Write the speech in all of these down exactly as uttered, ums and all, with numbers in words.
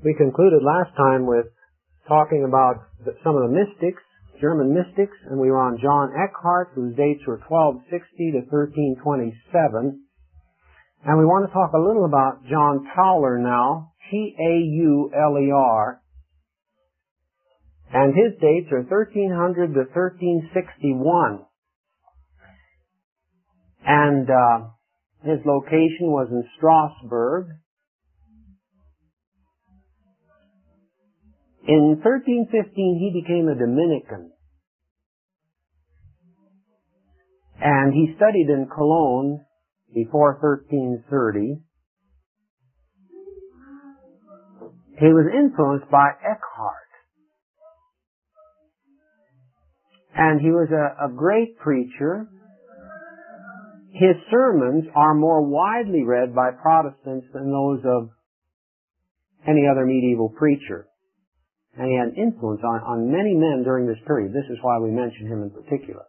We concluded last time with talking about the, some of the mystics, German mystics, and we were on John Eckhart, whose dates were twelve sixty to thirteen twenty-seven. And we want to talk a little about John Tauler now, T A U L E R, and his dates are thirteen hundred to thirteen sixty-one. And uh, his location was in Strasbourg. In thirteen fifteen, he became a Dominican. And he studied in Cologne before thirteen thirty. He was influenced by Eckhart. And he was a, a great preacher. His sermons are more widely read by Protestants than those of any other medieval preacher. And he had influence on, on many men during this period. This is why we mention him in particular.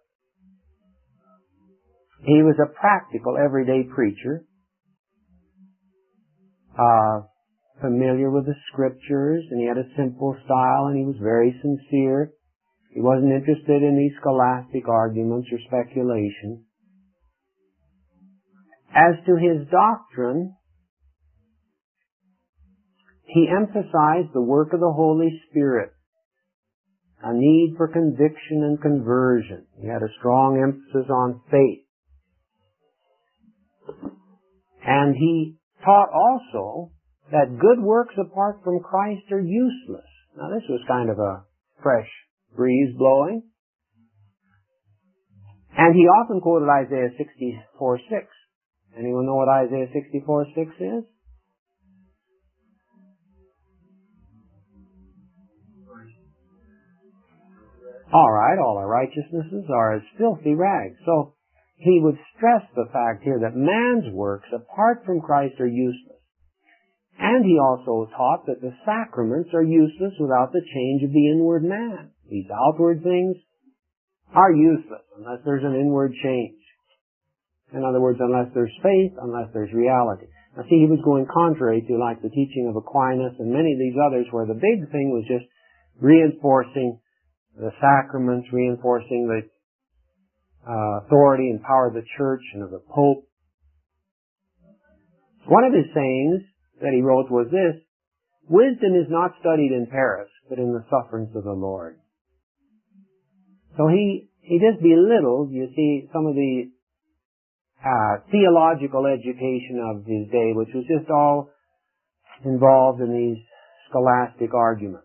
He was a practical, everyday preacher, uh, familiar with the scriptures, and he had a simple style, and he was very sincere. He wasn't interested in these scholastic arguments or speculation. As to his doctrine, he emphasized the work of the Holy Spirit, a need for conviction and conversion. He had a strong emphasis on faith. And he taught also that good works apart from Christ are useless. Now this was kind of a fresh breeze blowing. And he often quoted Isaiah sixty-four six. Anyone know what Isaiah sixty-four six is? All right, all our righteousnesses are as filthy rags. So he would stress the fact here that man's works apart from Christ are useless. And he also taught that the sacraments are useless without the change of the inward man. These outward things are useless unless there's an inward change. In other words, unless there's faith, unless there's reality. Now see, he was going contrary to like the teaching of Aquinas and many of these others where the big thing was just reinforcing the sacraments, reinforcing the uh, authority and power of the church and of the Pope. One of his sayings that he wrote was this: wisdom is not studied in Paris, but in the sufferings of the Lord. So he, he just belittled, you see, some of the uh, theological education of his day, which was just all involved in these scholastic arguments.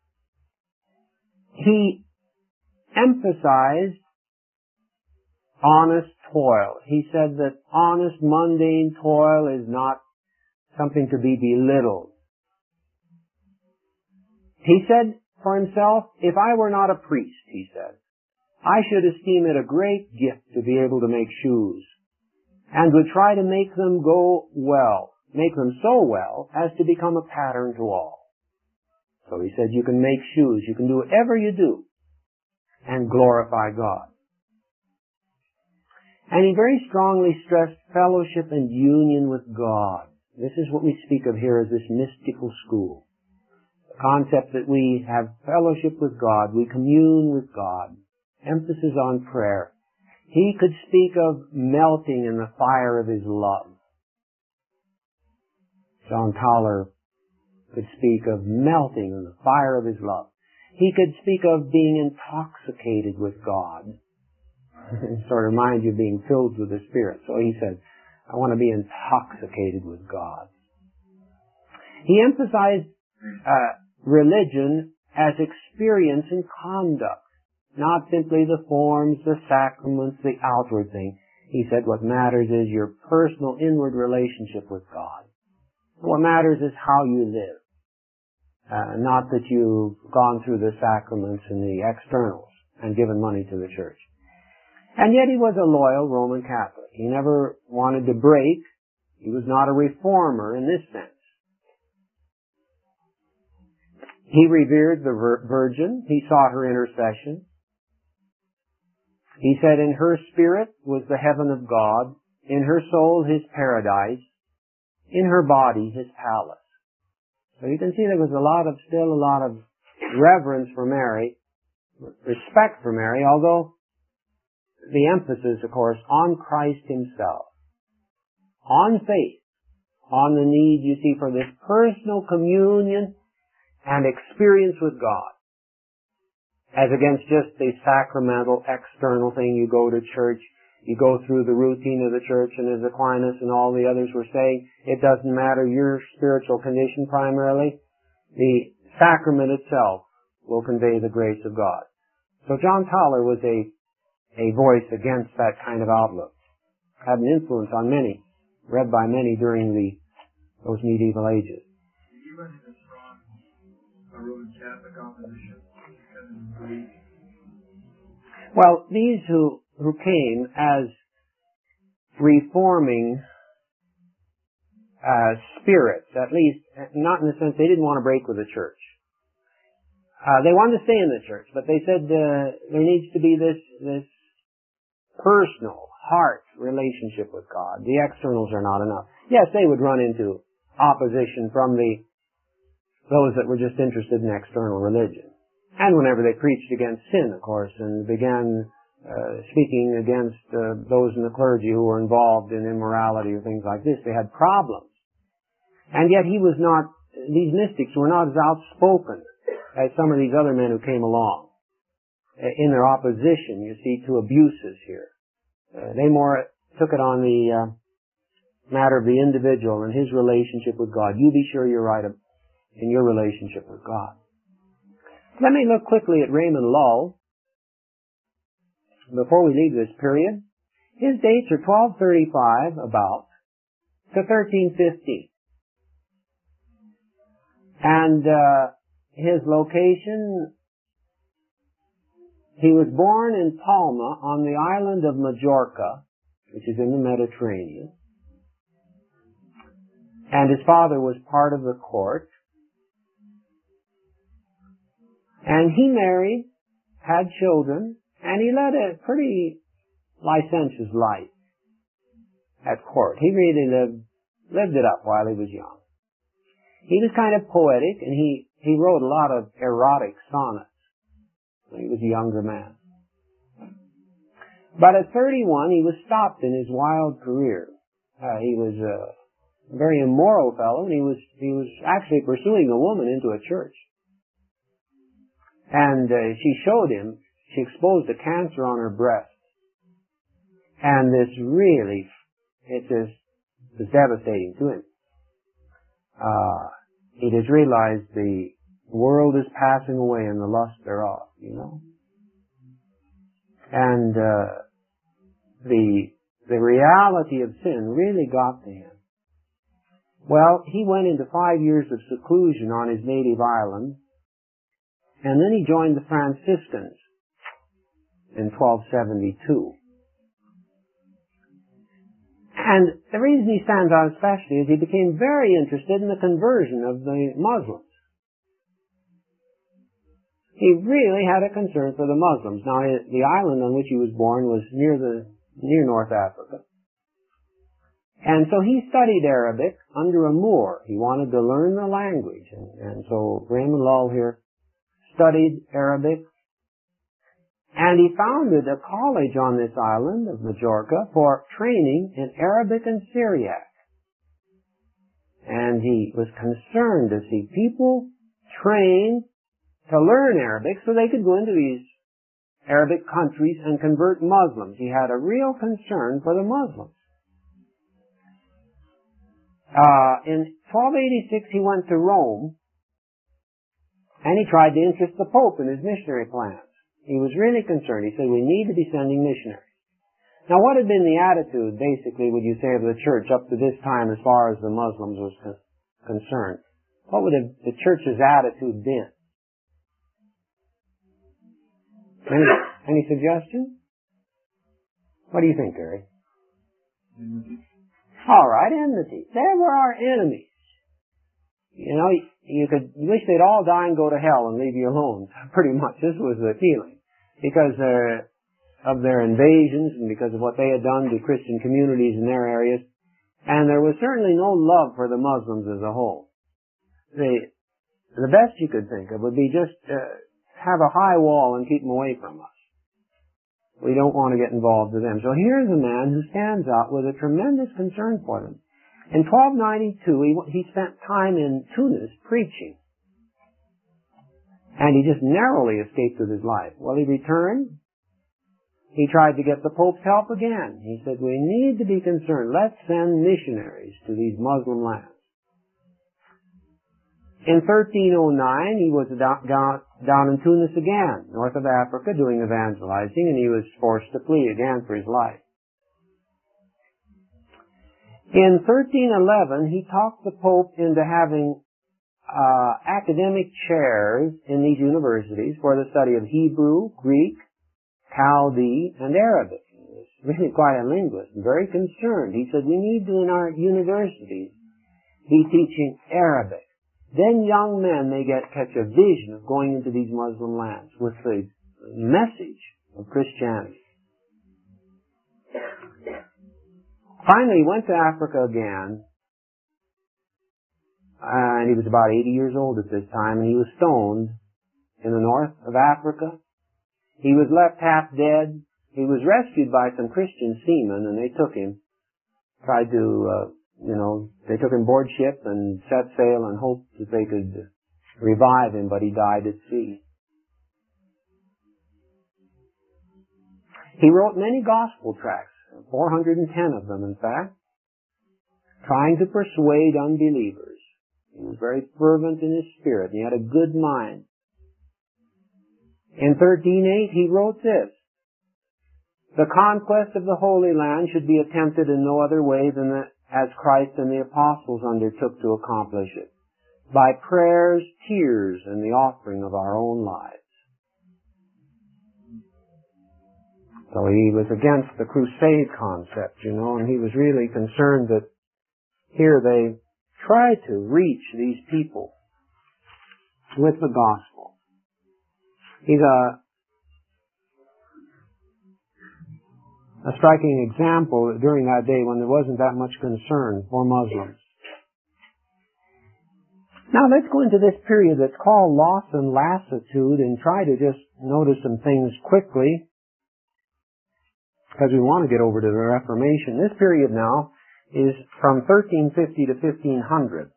He emphasized honest toil. He said that honest, mundane toil is not something to be belittled. He said for himself, if I were not a priest, he said, I should esteem it a great gift to be able to make shoes, and would try to make them go well, make them so well as to become a pattern to all. So he said, you can make shoes, you can do whatever you do, and glorify God. And he very strongly stressed fellowship and union with God. This is what we speak of here as this mystical school. The concept that we have fellowship with God, we commune with God, emphasis on prayer. He could speak of melting in the fire of his love. John Tauler could speak of melting in the fire of his love. He could speak of being intoxicated with God. It sort of reminds you of being filled with the Spirit. So he said, I want to be intoxicated with God. He emphasized uh, religion as experience and conduct, not simply the forms, the sacraments, the outward thing. He said what matters is your personal inward relationship with God. What matters is how you live. Uh, not that you've gone through the sacraments and the externals and given money to the church. And yet he was a loyal Roman Catholic. He never wanted to break. He was not a reformer in this sense. He revered the Virgin. He sought her intercession. He said in her spirit was the heaven of God, in her soul his paradise, in her body his palace. So you can see there was a lot of, still a lot of reverence for Mary, respect for Mary, although the emphasis, of course, on Christ himself, on faith, on the need, you see, for this personal communion and experience with God, as against just the sacramental, external thing. You go to church, you go through the routine of the church, and as Aquinas and all the others were saying, it doesn't matter your spiritual condition primarily. The sacrament itself will convey the grace of God. So John Tauler was a, a voice against that kind of outlook. Had an influence on many, read by many during the those medieval ages. Did you run into strong uh, Roman Catholic opposition? Well, these who, who came as reforming uh, spirits, at least, not in the sense they didn't want to break with the church. Uh, they wanted to stay in the church, but they said uh, there needs to be this this personal, heart relationship with God. The externals are not enough. Yes, they would run into opposition from the those that were just interested in external religion. And whenever they preached against sin, of course, and began uh, speaking against uh, those in the clergy who were involved in immorality or things like this, they had problems. And yet he was not, these mystics were not as outspoken as some of these other men who came along in their opposition, you see, to abuses here. Uh, they more took it on the uh, matter of the individual and his relationship with God. You be sure you're right in your relationship with God. Let me look quickly at Raymond Lull before we leave this period. His dates are twelve thirty-five, about, to thirteen fifty. And uh, his location, he was born in Palma on the island of Majorca, which is in the Mediterranean. And his father was part of the court. And he married, had children, and he led a pretty licentious life at court. He really lived, lived it up while he was young. He was kind of poetic, and he, he wrote a lot of erotic sonnets when he was a younger man. But at thirty-one, he was stopped in his wild career. Uh, he was a very immoral fellow, and he was, he was actually pursuing a woman into a church. And uh, she showed him, she exposed a cancer on her breast. And this really, it just was devastating to him. Uh, he just realized the world is passing away and the lust thereof, you know. And uh, the the reality of sin really got to him. Well, he went into five years of seclusion on his native island. And then he joined the Franciscans in twelve seventy-two. And the reason he stands out especially is he became very interested in the conversion of the Muslims. He really had a concern for the Muslims. Now, the island on which he was born was near the near North Africa. And so he studied Arabic under a Moor. He wanted to learn the language. And, and so Raymond Lull here studied Arabic, and he founded a college on this island of Majorca for training in Arabic and Syriac. And he was concerned to see people trained to learn Arabic so they could go into these Arabic countries and convert Muslims. He had a real concern for the Muslims. Uh, in twelve eighty-six, he went to Rome, and he tried to interest the Pope in his missionary plans. He was really concerned. He said, we need to be sending missionaries. Now, what had been the attitude, basically, would you say, of the church up to this time as far as the Muslims was con- concerned? What would have the church's attitude been? Any, any suggestions? What do you think, Gary? Enmity. All right, enmity. They were our enemies. You know, you could wish they'd all die and go to hell and leave you alone. Pretty much, this was the feeling. Because uh, of their invasions and because of what they had done to Christian communities in their areas. And there was certainly no love for the Muslims as a whole. the, the best you could think of would be just uh, have a high wall and keep them away from us. We don't want to get involved with them. So here's a man who stands out with a tremendous concern for them. In twelve ninety-two, he, he spent time in Tunis preaching. And he just narrowly escaped with his life. Well, he returned. He tried to get the Pope's help again. He said, we need to be concerned. Let's send missionaries to these Muslim lands. In thirteen oh nine, he was down, down in Tunis again, north of Africa, doing evangelizing, and he was forced to flee again for his life. In thirteen eleven, he talked the Pope into having uh, academic chairs in these universities for the study of Hebrew, Greek, Chaldee, and Arabic. He was really quite a linguist and very concerned. He said, we need to, in our universities, be teaching Arabic. Then young men may get catch a vision of going into these Muslim lands with the message of Christianity. Finally, he went to Africa again, and he was about eighty years old at this time, and he was stoned in the north of Africa. He was left half dead. He was rescued by some Christian seamen, and they took him, tried to, uh, you know, they took him board ship and set sail and hoped that they could revive him, but he died at sea. He wrote many gospel tracts, four hundred ten of them, in fact, trying to persuade unbelievers. He was very fervent in his spirit, and he had a good mind. In thirteen oh eight, he wrote this: the conquest of the Holy Land should be attempted in no other way than that as Christ and the apostles undertook to accomplish it, by prayers, tears, and the offering of our own lives. So he was against the crusade concept, you know, and he was really concerned that here they tried to reach these people with the gospel. He's a, a striking example during that day when there wasn't that much concern for Muslims. Now let's go into this period that's called loss and lassitude and try to just notice some things quickly, because we want to get over to the Reformation. This period now is from thirteen fifty to fifteen hundred.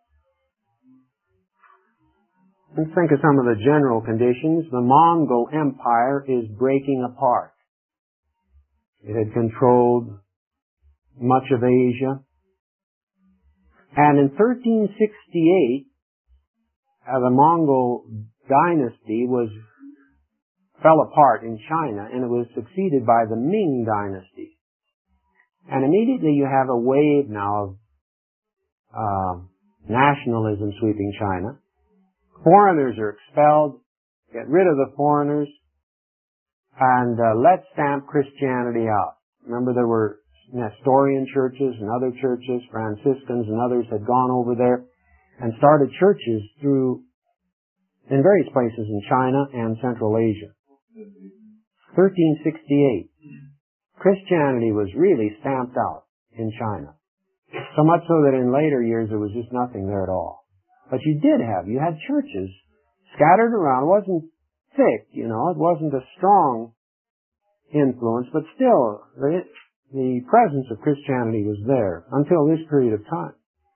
Let's think of some of the general conditions. The Mongol Empire is breaking apart. It had controlled much of Asia. And in thirteen sixty-eight, uh, the Mongol dynasty was fell apart in China, and it was succeeded by the Ming dynasty. And immediately you have a wave now of uh, nationalism sweeping China. Foreigners are expelled. Get rid of the foreigners, and uh, let's stamp Christianity out. Remember, there were Nestorian churches and other churches, Franciscans and others had gone over there and started churches through in various places in China and Central Asia. thirteen sixty-eight. Christianity was really stamped out in China. So much so that in later years there was just nothing there at all. But you did have, you had churches scattered around. It wasn't thick, you know, it wasn't a strong influence, but still the, the presence of Christianity was there until this period of time.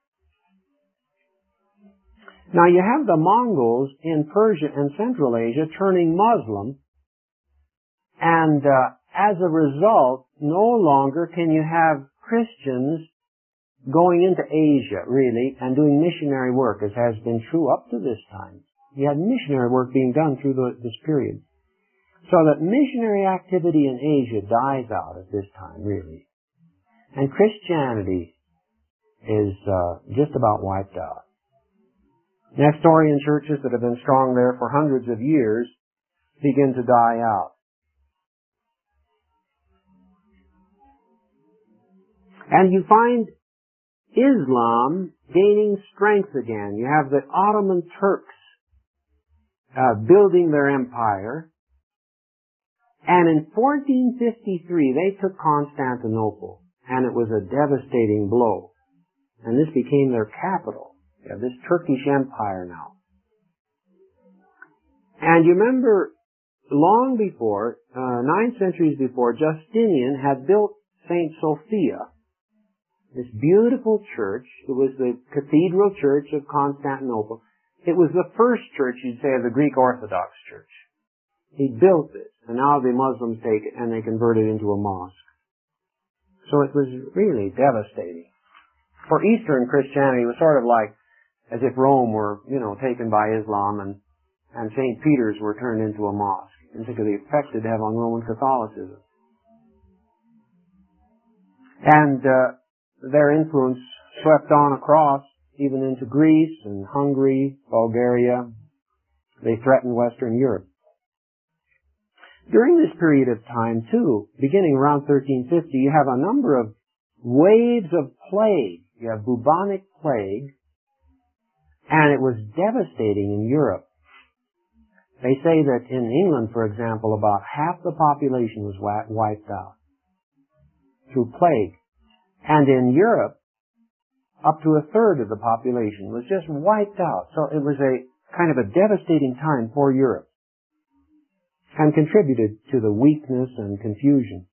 Now you have the Mongols in Persia and Central Asia turning Muslim, and uh, as a result, no longer can you have Christians going into Asia, really, and doing missionary work, as has been true up to this time. You had missionary work being done through the, this period. So that missionary activity in Asia dies out at this time, really. And Christianity is uh, just about wiped out. Nestorian churches that have been strong there for hundreds of years begin to die out. And you find Islam gaining strength again. You have the Ottoman Turks uh, building their empire. And in fourteen fifty-three, they took Constantinople, and it was a devastating blow. And this became their capital. You have this Turkish Empire now. And you remember, long before, uh, nine centuries before, Justinian had built Saint Sophia, this beautiful church. It was the Cathedral Church of Constantinople. It was the first church, you'd say, of the Greek Orthodox Church. He built this, and now the Muslims take it and they convert it into a mosque. So it was really devastating. For Eastern Christianity, it was sort of like as if Rome were, you know, taken by Islam and, and Saint Peter's were turned into a mosque. And think of the effect it had on Roman Catholicism. And uh, their influence swept on across, even into Greece and Hungary, Bulgaria. They threatened Western Europe. During this period of time, too, beginning around thirteen fifty, you have a number of waves of plague. You have bubonic plague, and it was devastating in Europe. They say that in England, for example, about half the population was wiped out through plague. And in Europe, up to a third of the population was just wiped out. So it was a kind of a devastating time for Europe and contributed to the weakness and confusion.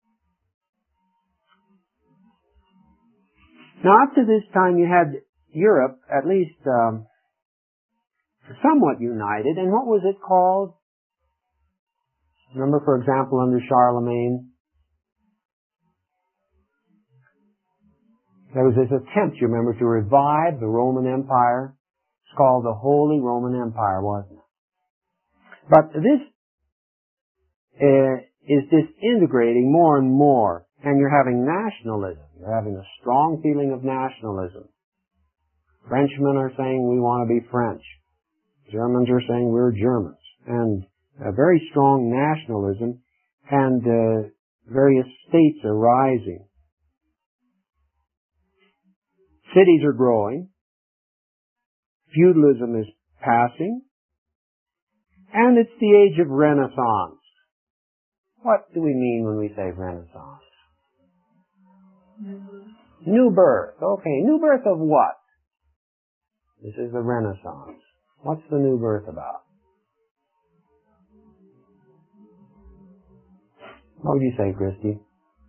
Now, up to this time, you had Europe at least um, somewhat united. And what was it called? Remember, for example, under Charlemagne, there was this attempt, you remember, to revive the Roman Empire. It's called the Holy Roman Empire, wasn't it? But this uh, is disintegrating more and more, and you're having nationalism. You're having a strong feeling of nationalism. Frenchmen are saying we want to be French. Germans are saying we're Germans. And a very strong nationalism, and uh, various states are rising. Cities are growing. Feudalism is passing. And it's the age of Renaissance. What do we mean when we say Renaissance? New birth. New birth. Okay, new birth of what? This is the Renaissance. What's the new birth about? What would you say, Christy?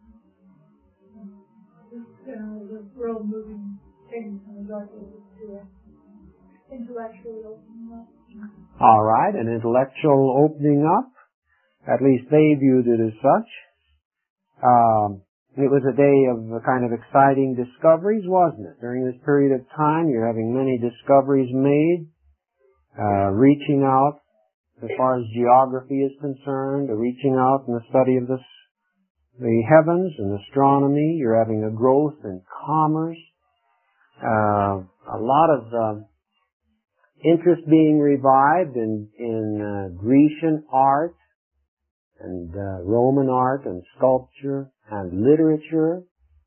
You know, the world moving, changing from the dark ages to an intellectual opening up. All right, an intellectual opening up. At least they viewed it as such. Um, it was a day of a kind of exciting discoveries, wasn't it? During this period of time, you're having many discoveries made, uh, reaching out as far as geography is concerned, reaching out in the study of this, the heavens and astronomy. You're having a growth in commerce, uh, a lot of uh, interest being revived in, in uh, Grecian art, and uh, Roman art and sculpture and literature,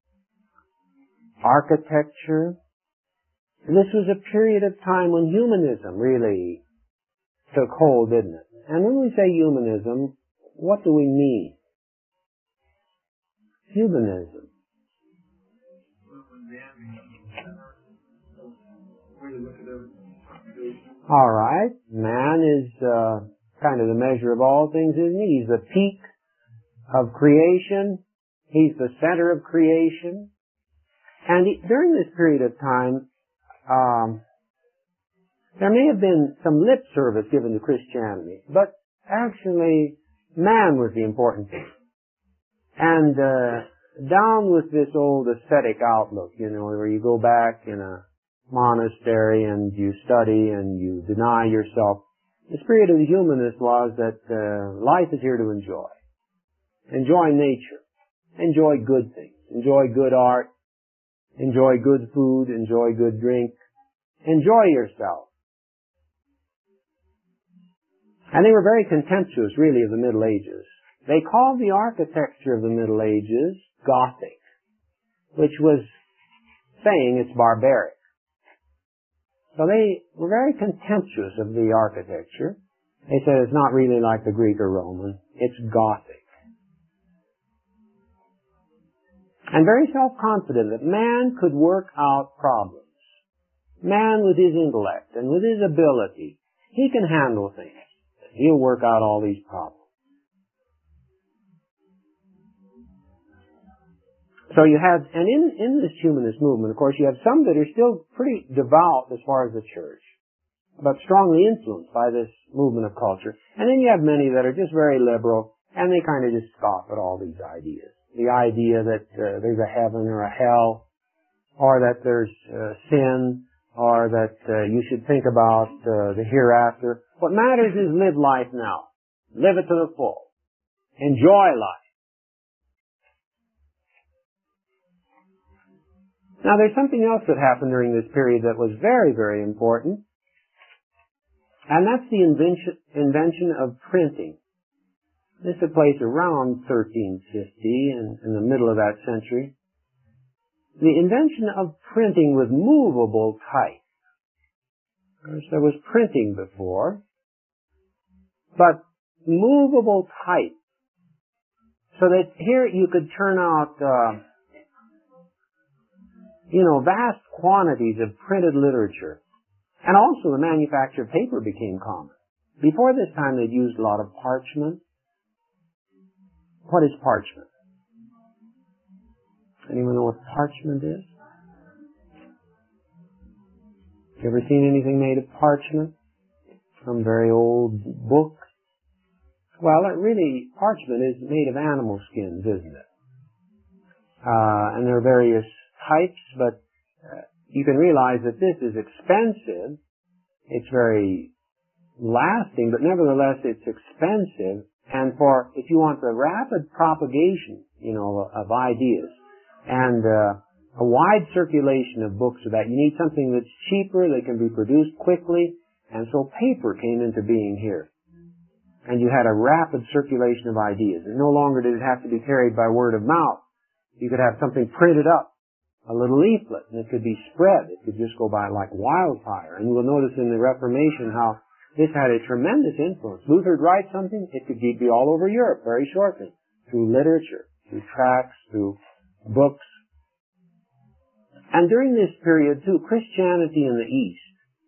architecture. And this was a period of time when humanism really took hold, didn't it? And when we say humanism, what do we mean? Humanism. All right. Man is uh, kind of the measure of all things, isn't he? He's the peak of creation. He's the center of creation. And he, during this period of time, um, there may have been some lip service given to Christianity, but actually, man was the important thing. And uh, down with this old ascetic outlook, you know, where you go back in a monastery and you study and you deny yourself. The spirit of the humanist was that uh, life is here to enjoy. Enjoy nature. Enjoy good things. Enjoy good art. Enjoy good food. Enjoy good drink. Enjoy yourself. And they were very contemptuous, really, of the Middle Ages. They called the architecture of the Middle Ages Gothic, which was saying it's barbaric. So they were very contemptuous of the architecture. They said it's not really like the Greek or Roman. It's Gothic. And very self-confident that man could work out problems. Man with his intellect and with his ability, he can handle things. He'll work out all these problems. So you have, and in, in this humanist movement, of course, you have some that are still pretty devout as far as the church, but strongly influenced by this movement of culture. And then you have many that are just very liberal, and they kind of just scoff at all these ideas. The idea that uh, there's a heaven or a hell, or that there's uh, sin, or that uh, you should think about uh, the hereafter. What matters is live life now. Live it to the full. Enjoy life. Now there's something else that happened during this period that was very, very important. And that's the invention, invention of printing. This took place around thirteen fifty, in, in the middle of that century. The invention of printing with movable type. Of course, there was printing before, but movable type. So that here you could turn out, uh, you know, vast quantities of printed literature. And also the manufacture of paper became common. Before this time they'd used a lot of parchment. What is parchment? Anyone know what parchment is? You ever seen anything made of parchment? Some very old book? Well, it really, parchment is made of animal skins, isn't it? Uh, and there are various types, but uh, you can realize that this is expensive. It's very lasting, but nevertheless it's expensive. And for, if you want the rapid propagation, you know, of ideas, and uh, a wide circulation of books of that, you need something that's cheaper, that can be produced quickly, and so paper came into being here. And you had a rapid circulation of ideas. And no longer did it have to be carried by word of mouth. You could have something printed up, a little leaflet, and it could be spread. It could just go by like wildfire. And you will notice in the Reformation how this had a tremendous influence. Luther would write something, it could be all over Europe very shortly, through literature, through tracts, through books. And during this period, too, Christianity in the East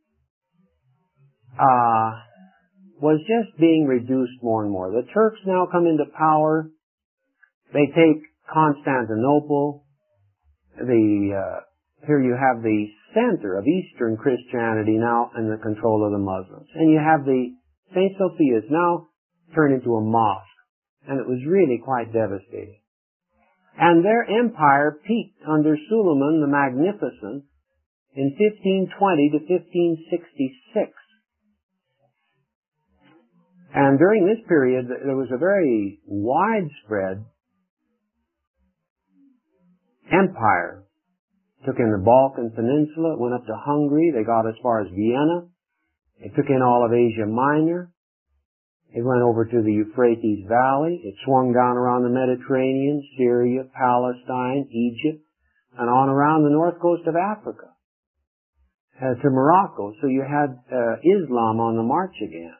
uh, was just being reduced more and more. The Turks now come into power. They take Constantinople. The uh, here you have the center of Eastern Christianity now in the control of the Muslims. And you have the Saint Sophia's now turned into a mosque. And it was really quite devastating. And their empire peaked under Suleiman the Magnificent in fifteen twenty to fifteen sixty-six. And during this period, there was a very widespread empire. It took in the Balkan Peninsula, it went up to Hungary, they got as far as Vienna. It took in all of Asia Minor. It went over to the Euphrates Valley. It swung down around the Mediterranean, Syria, Palestine, Egypt, and on around the north coast of Africa uh, to Morocco. So you had uh, Islam on the march again.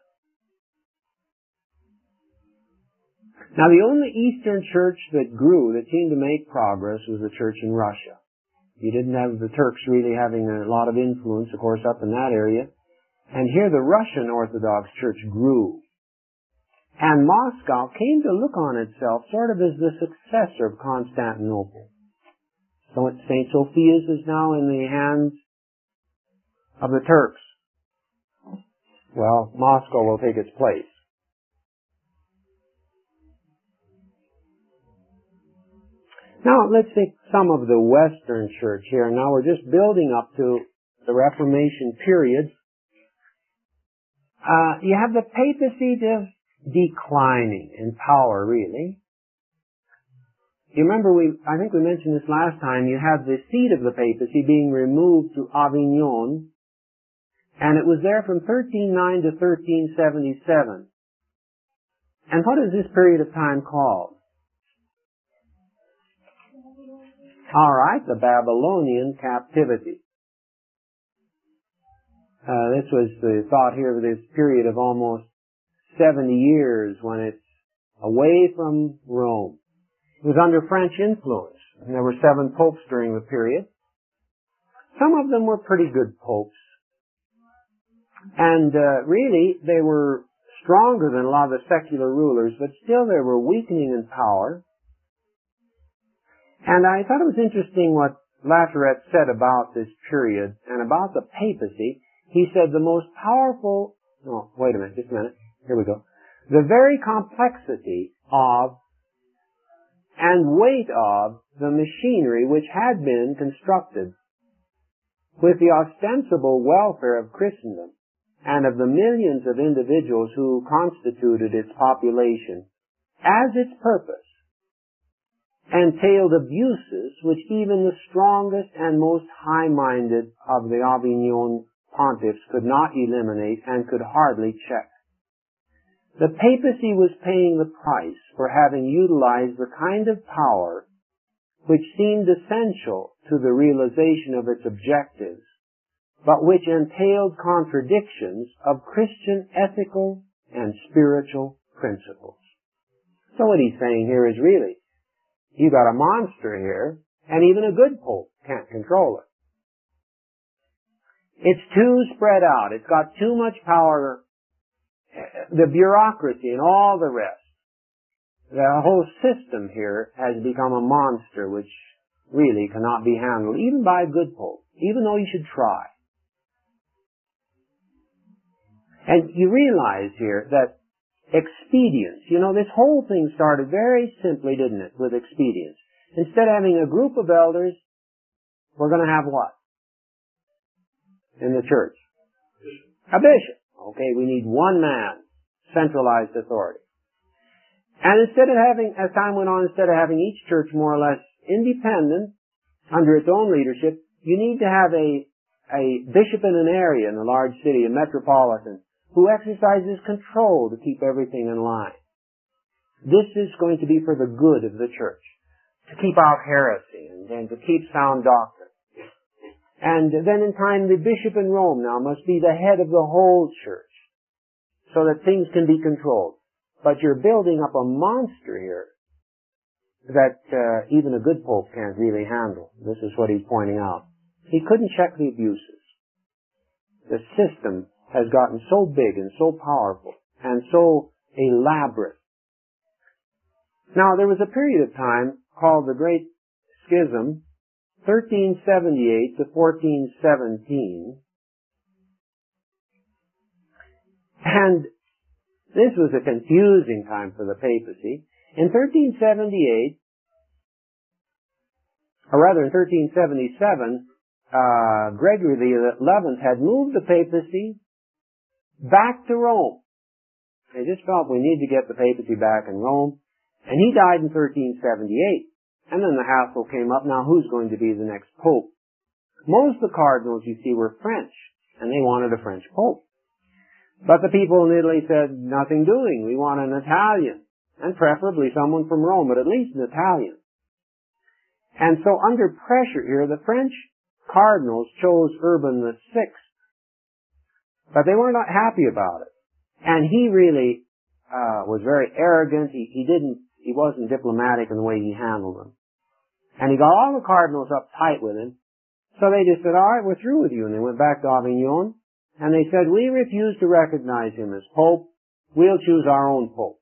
Now the only Eastern church that grew, that seemed to make progress, was the church in Russia. You didn't have the Turks really having a lot of influence, of course, up in that area. And here the Russian Orthodox Church grew. And Moscow came to look on itself sort of as the successor of Constantinople. So Saint Sophia's is now in the hands of the Turks. Well, Moscow will take its place. Now, let's take some of the Western Church here. Now, we're just building up to the Reformation period. Uh, you have the papacy just declining in power, really. You remember, we, I think we mentioned this last time, you had the seat of the papacy being removed to Avignon, and it was there from thirteen oh nine to thirteen seventy-seven. And what is this period of time called? All right, the Babylonian captivity. Uh, this was the thought here of this period of almost seventy years when it's away from Rome. It was under French influence, and there were seven popes during the period. some of them were pretty good popes. And uh, really, they were stronger than a lot of the secular rulers, but still they were weakening in power. And I thought it was interesting what Lafayette said about this period and about the papacy. He said the most powerful, no, wait a minute, just a minute, here we go. The very complexity of and weight of the machinery which had been constructed with the ostensible welfare of Christendom and of the millions of individuals who constituted its population as its purpose, entailed abuses which even the strongest and most high-minded of the Avignon pontiffs could not eliminate and could hardly check. The papacy was paying the price for having utilized the kind of power which seemed essential to the realization of its objectives, but which entailed contradictions of Christian ethical and spiritual principles. So what he's saying here is really, you got a monster here, and even a good pope can't control it. It's too spread out. It's got too much power. The bureaucracy and all the rest. The whole system here has become a monster which really cannot be handled, even by a good pope, even though you should try. And you realize here that expedience, you know, this whole thing started very simply, didn't it, with expedience. Instead of having a group of elders, we're going to have what? In the church? A bishop. Okay, we need one man, centralized authority. And instead of having, as time went on, instead of having each church more or less independent, under its own leadership, you need to have a, a bishop in an area, in a large city, a metropolitan, who exercises control to keep everything in line. This is going to be for the good of the church, to keep out heresy and, and to keep sound doctrine. And then in time, the bishop in Rome now must be the head of the whole church, so that things can be controlled. But you're building up a monster here that uh, even a good pope can't really handle. This is what he's pointing out. He couldn't check the abuses. The system has gotten so big and so powerful and so elaborate. Now, there was a period of time called the Great Schism, thirteen seventy-eight to fourteen seventeen. And this was a confusing time for the papacy. In thirteen seventy-eight, or rather in thirteen seventy-seven, uh, Gregory the eleventh had moved the papacy back to Rome. They just felt we need to get the papacy back in Rome. And he died in thirteen seventy-eight. And then the hassle came up, now who's going to be the next pope? Most of the cardinals, you see, were French, and they wanted a French pope. But the people in Italy said, nothing doing, we want an Italian, and preferably someone from Rome, but at least an Italian. And so under pressure here, the French cardinals chose Urban the sixth, but they were not happy about it. And he really uh, was very arrogant, he, he didn't He wasn't diplomatic in the way he handled them. And he got all the cardinals uptight with him. So they just said, all right, we're through with you. And they went back to Avignon. And they said, we refuse to recognize him as Pope. We'll choose our own Pope.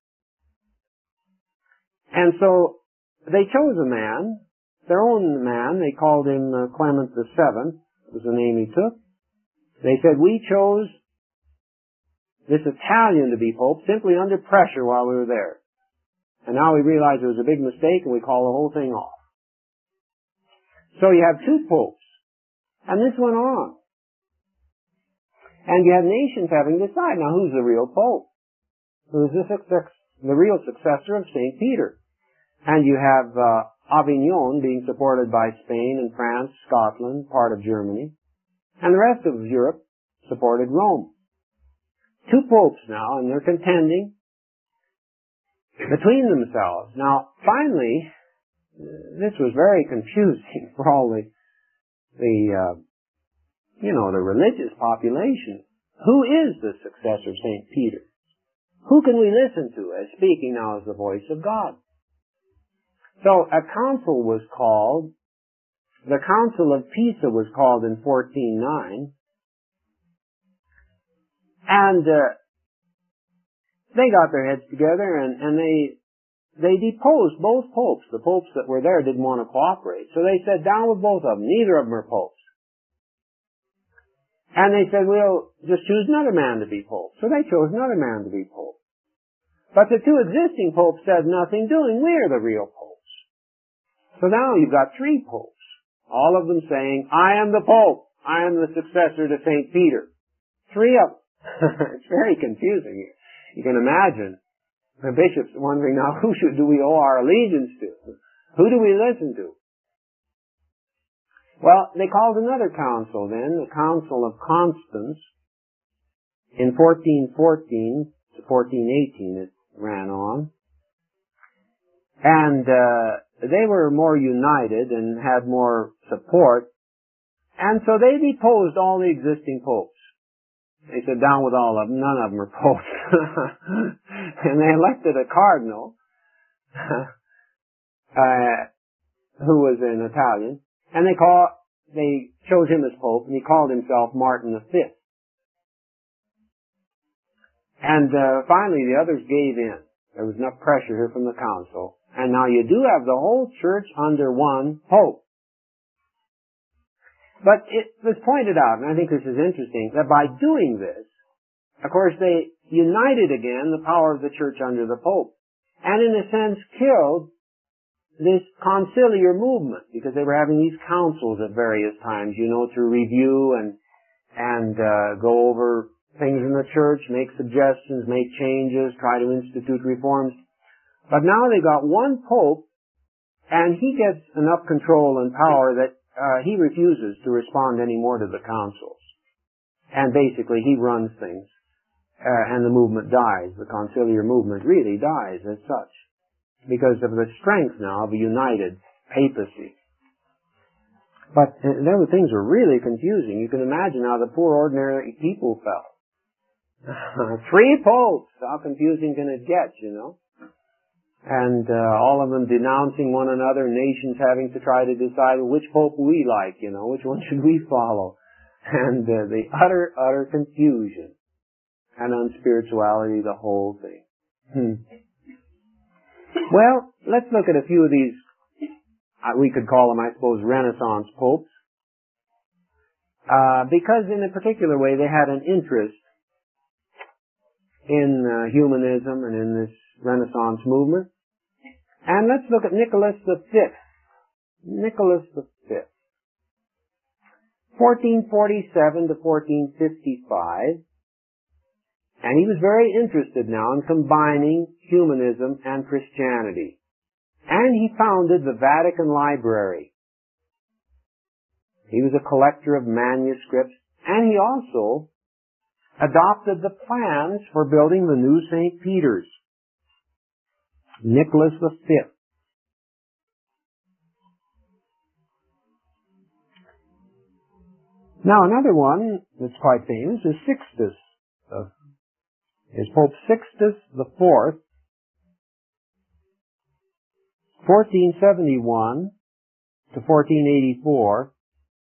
And so they chose a man, their own man. They called him uh, Clement the seventh. Was the name he took. They said, we chose this Italian to be Pope simply under pressure while we were there. And now we realize it was a big mistake and we call the whole thing off. So you have two popes. And this went on. And you have nations having to decide, now who's the real pope? Who's the, success, the real successor of Saint Peter? And you have uh, Avignon being supported by Spain and France, Scotland, part of Germany. And the rest of Europe supported Rome. Two popes now, and they're contending between themselves. Now, finally, this was very confusing for all the, the uh, you know, the religious population. Who is the successor of Saint Peter? Who can we listen to as speaking now as the voice of God? So a council was called the Council of Pisa was called in fourteen oh nine, and uh, they got their heads together and, and they they deposed both popes. The popes that were there didn't want to cooperate, so they said, down with both of them. Neither of them are popes. And they said, we'll just choose another man to be pope. So they chose another man to be pope. But the two existing popes said, nothing doing, we're the real popes. So now you've got three popes, all of them saying, I am the pope, I am the successor to Saint Peter. Three of them. It's very confusing. You can imagine the bishops wondering, now who should do we owe our allegiance to? Who do we listen to? Well, they called another council then, the Council of Constance, in fourteen fourteen to fourteen eighteen it ran on. And uh, they were more united and had more support. And so they deposed all the existing popes. They said, down with all of them, none of them are popes. And they elected a cardinal, uh, who was an Italian. And they call, they chose him as Pope, and he called himself Martin the Fifth. And uh, finally, the others gave in. There was enough pressure here from the council. And now you do have the whole church under one Pope. But it was pointed out, and I think this is interesting, that by doing this, of course, they united again the power of the church under the Pope. And in a sense, killed this conciliar movement, because they were having these councils at various times, you know, to review and and uh, go over things in the church, make suggestions, make changes, try to institute reforms. But now they got one pope, and he gets enough control and power that uh, he refuses to respond anymore to the councils. And basically, he runs things, uh, and the movement dies. The conciliar movement really dies as such, because of the strength now of a united papacy. But uh, those things were really confusing. You can imagine how the poor ordinary people felt. Three popes! How confusing can it get, you know? And uh, all of them denouncing one another, nations having to try to decide which pope we like, you know, which one should we follow. And uh, the utter, utter confusion and unspirituality, the whole thing. Hmm. Well, let's look at a few of these, uh, we could call them, I suppose, Renaissance popes. Uh, because in a particular way they had an interest in uh, humanism and in this Renaissance movement. And let's look at Nicholas the Fifth. Nicholas the Fifth. fourteen forty-seven to fourteen fifty-five. And he was very interested now in combining humanism and Christianity. And he founded the Vatican Library. He was a collector of manuscripts, and he also adopted the plans for building the new Saint Peter's. Nicholas the Fifth. Now another one that's quite famous is Sixtus. Uh, is Pope Sixtus the Fourth, fourteen seventy-one to fourteen eighty-four.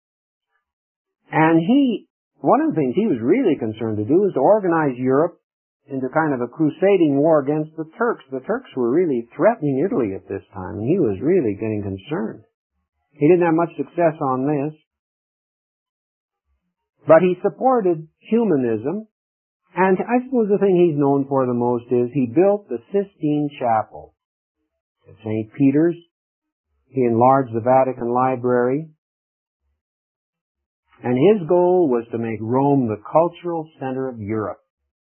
And he, one of the things he was really concerned to do is to organize Europe into kind of a crusading war against the Turks. The Turks were really threatening Italy at this time, and he was really getting concerned. He didn't have much success on this. But he supported humanism, and I suppose the thing he's known for the most is he built the Sistine Chapel at Saint Peter's. He enlarged the Vatican Library. And his goal was to make Rome the cultural center of Europe.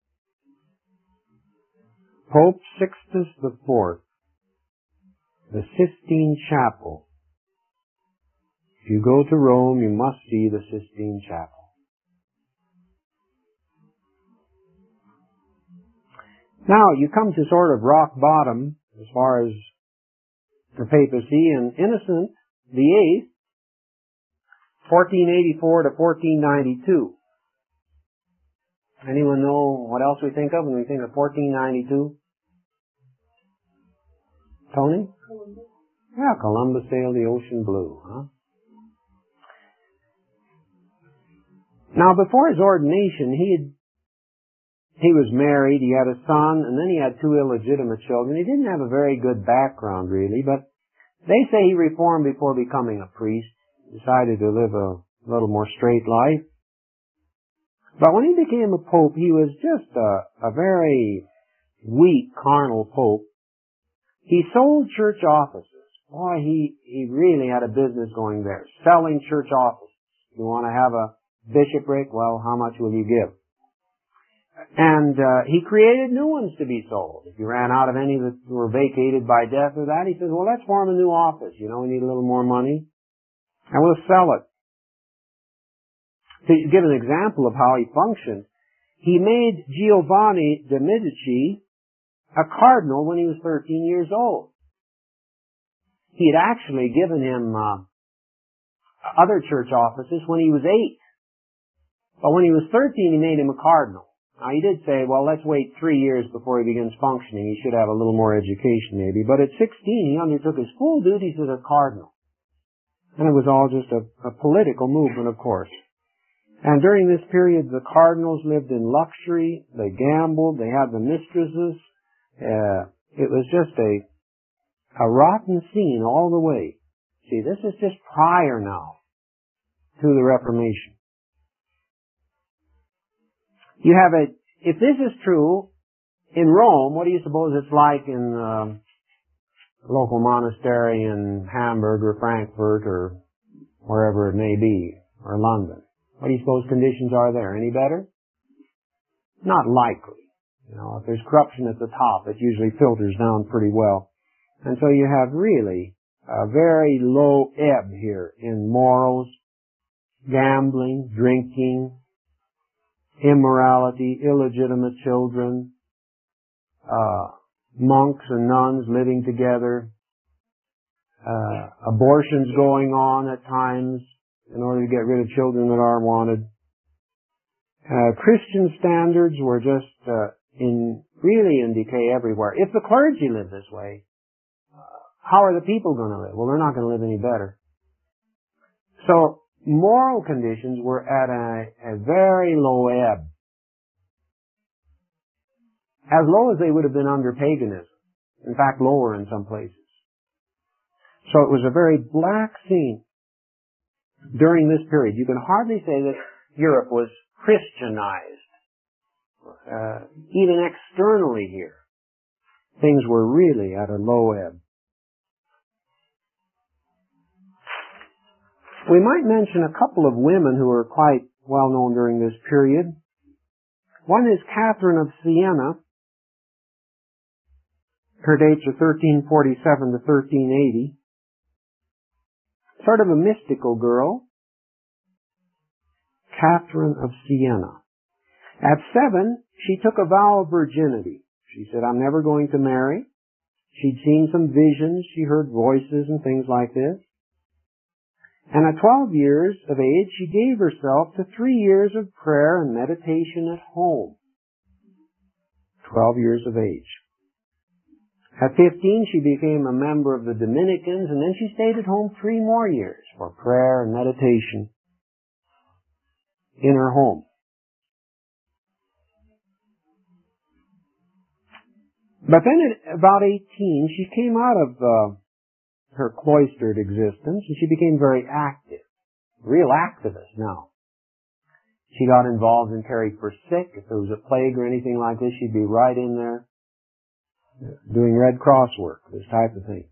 Pope Sixtus the Fourth, the Sistine Chapel. If you go to Rome, you must see the Sistine Chapel. Now, you come to sort of rock bottom as far as the papacy, and Innocent the Eighth, fourteen eighty-four to fourteen ninety-two. Anyone know what else we think of when we think of fourteen ninety-two? Tony? Columbus. Yeah, Columbus sailed the ocean blue, huh? Now, before his ordination, he had, he was married, he had a son, and then he had two illegitimate children. He didn't have a very good background, really, but they say he reformed before becoming a priest, decided to live a little more straight life. But when he became a pope, he was just a, a very weak, carnal pope. He sold church offices. Boy, he, he really had a business going there, selling church offices. You want to have a bishopric? Well, how much will you give? And uh, he created new ones to be sold. If you ran out of any that were vacated by death or that, he says, well, let's form a new office. You know, we need a little more money. And we'll sell it. To give an example of how he functioned, he made Giovanni de' Medici a cardinal when he was thirteen years old. He had actually given him uh, other church offices when he was eight. But when he was thirteen, he made him a cardinal. Now, he did say, well, let's wait three years before he begins functioning. He should have a little more education, maybe. But at sixteen, he undertook his full duties as a cardinal. And it was all just a, a political movement, of course. And during this period, the cardinals lived in luxury. They gambled. They had the mistresses. Uh, it was just a, a rotten scene all the way. See, this is just prior now to the Reformation. You have a, if this is true, in Rome, what do you suppose it's like in um, a local monastery in Hamburg or Frankfurt or wherever it may be, or London? What do you suppose conditions are there? Any better? Not likely. You know, if there's corruption at the top, it usually filters down pretty well. And so you have really a very low ebb here in morals, gambling, drinking, immorality, illegitimate children, uh, monks and nuns living together, uh, abortions going on at times in order to get rid of children that are wanted. Uh, Christian standards were just uh, in really in decay everywhere. If the clergy live this way, uh, how are the people going to live? Well, they're not going to live any better. So moral conditions were at a, a very low ebb. As low as they would have been under paganism. In fact, lower in some places. So it was a very black scene during this period. You can hardly say that Europe was Christianized. Uh, even externally here, things were really at a low ebb. We might mention a couple of women who are quite well known during this period. One is Catherine of Siena. Her dates are thirteen forty-seven to thirteen eighty. Sort of a mystical girl. Catherine of Siena. At seven, she took a vow of virginity. She said, I'm never going to marry. She'd seen some visions. She heard voices and things like this. And at twelve years of age, she gave herself to three years of prayer and meditation at home. Twelve years of age. At fifteen, she became a member of the Dominicans, and then she stayed at home three more years for prayer and meditation in her home. But then at about eighteen, she came out of uh, her cloistered existence, and she became very active. Real activist now. She got involved in caring for sick. If there was a plague or anything like this, she'd be right in there doing Red Cross work, this type of thing.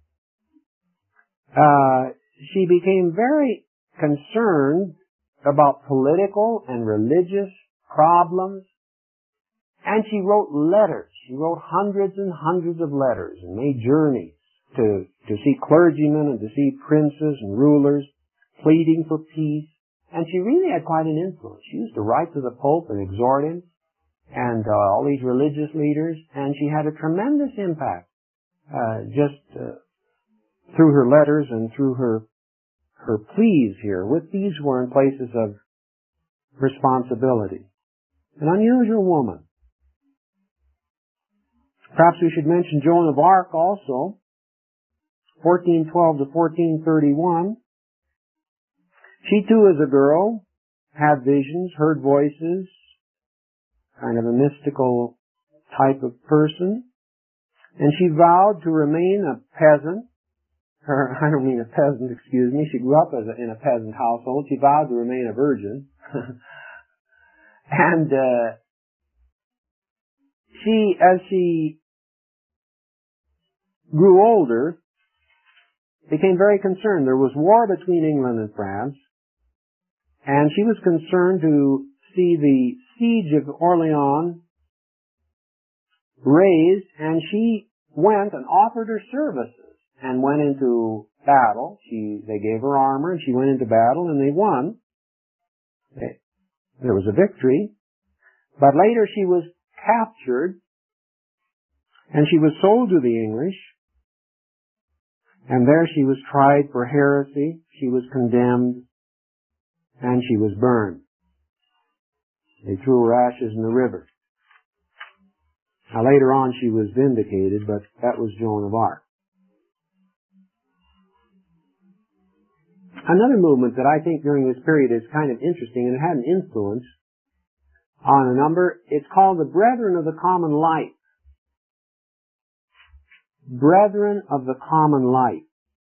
Uh, she became very concerned about political and religious problems, and she wrote letters. She wrote hundreds and hundreds of letters and made journeys to, to see clergymen and to see princes and rulers, pleading for peace. And she really had quite an influence. She used to write to the Pope and exhort him, and uh, all these religious leaders, and she had a tremendous impact uh, just uh, through her letters and through her her pleas here. With these were in places of responsibility. An unusual woman. Perhaps we should mention Joan of Arc also, fourteen twelve to fourteen thirty-one. She too, as a girl, had visions, heard voices, kind of a mystical type of person. And she vowed to remain a peasant. Her, I don't mean a peasant, excuse me. She grew up as a, in a peasant household. She vowed to remain a virgin. and uh, she, as she grew older, became very concerned. There was war between England and France, and she was concerned to see the siege of Orleans raised, and she went and offered her services and went into battle. She, they gave her armor, and she went into battle, and they won. They, there was a victory, but later she was captured, and she was sold to the English. And there she was tried for heresy, she was condemned, and she was burned. They threw her ashes in the river. Now later on she was vindicated, but that was Joan of Arc. Another movement that I think during this period is kind of interesting, and it had an influence on a number, it's called the Brethren of the Common Life. Brethren of the Common Life.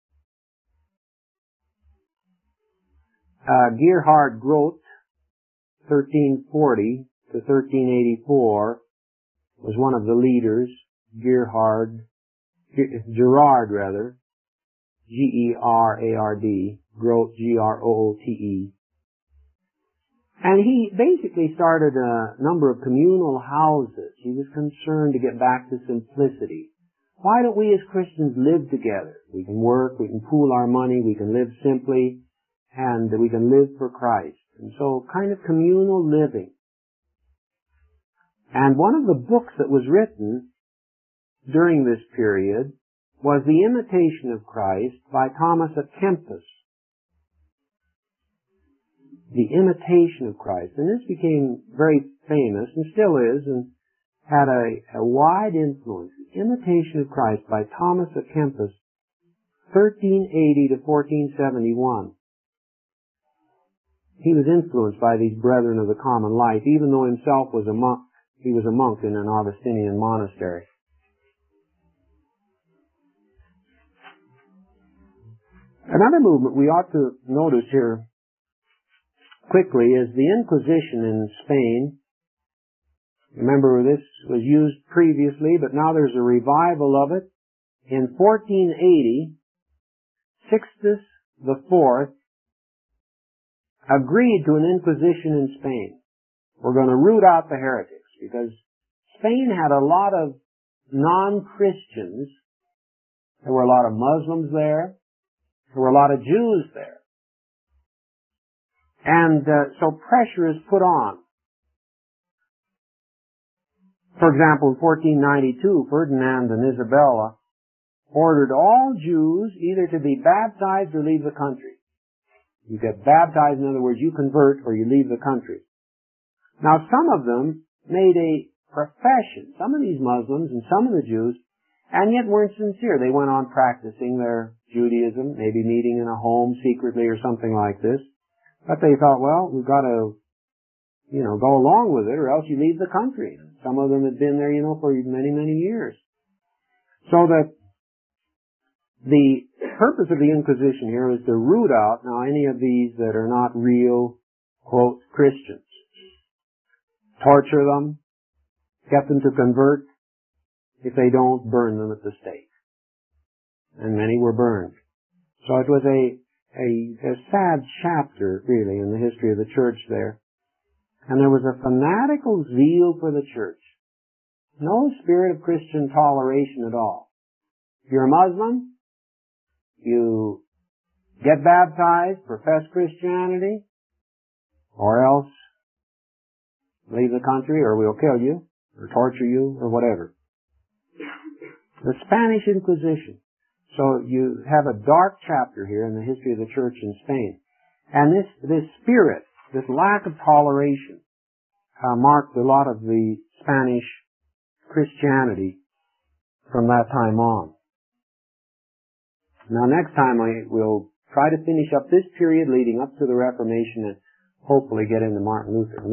Uh, Gerhard Groth, thirteen forty to thirteen eighty-four, was one of the leaders. Gerhard, Gerard rather, G E R A R D, Groth, G R O O T E. And he basically started a number of communal houses. He was concerned to get back to simplicity. Why don't we as Christians live together? We can work, we can pool our money, we can live simply, and we can live for Christ. And so kind of communal living. And one of the books that was written during this period was The Imitation of Christ by Thomas à Kempis. The Imitation of Christ. And this became very famous, and still is, and had a, a wide influence. The Imitation of Christ by Thomas à Kempis, thirteen eighty to fourteen seventy-one. He was influenced by these brethren of the common life, even though himself was a monk. He was a monk in an Augustinian monastery. Another movement we ought to notice here quickly is the Inquisition in Spain. Remember, this was used previously, but now there's a revival of it. In fourteen eighty, Sixtus the Fourth agreed to an inquisition in Spain. We're going to root out the heretics, because Spain had a lot of non-Christians. There were a lot of Muslims there. There were a lot of Jews there. And uh, so pressure is put on. For example, in fourteen ninety-two, Ferdinand and Isabella ordered all Jews either to be baptized or leave the country. You get baptized, in other words, you convert or you leave the country. Now, some of them made a profession, some of these Muslims and some of the Jews, and yet weren't sincere. They went on practicing their Judaism, maybe meeting in a home secretly or something like this. But they thought, well, we've got to, you know, go along with it or else you leave the country. Some of them had been there, you know, for many, many years. So that the purpose of the Inquisition here is to root out now any of these that are not real, quote, Christians. Torture them, get them to convert. If they don't, burn them at the stake. And many were burned. So it was a, a, a sad chapter, really, in the history of the church there. And there was a fanatical zeal for the church. No spirit of Christian toleration at all. If you're a Muslim, you get baptized, profess Christianity, or else leave the country, or we'll kill you, or torture you, or whatever. The Spanish Inquisition. So you have a dark chapter here in the history of the church in Spain. And this, this spirit, this lack of toleration, uh, marked a lot of the Spanish Christianity from that time on. Now next time I will try to finish up this period leading up to the Reformation, and hopefully get into Martin Luther.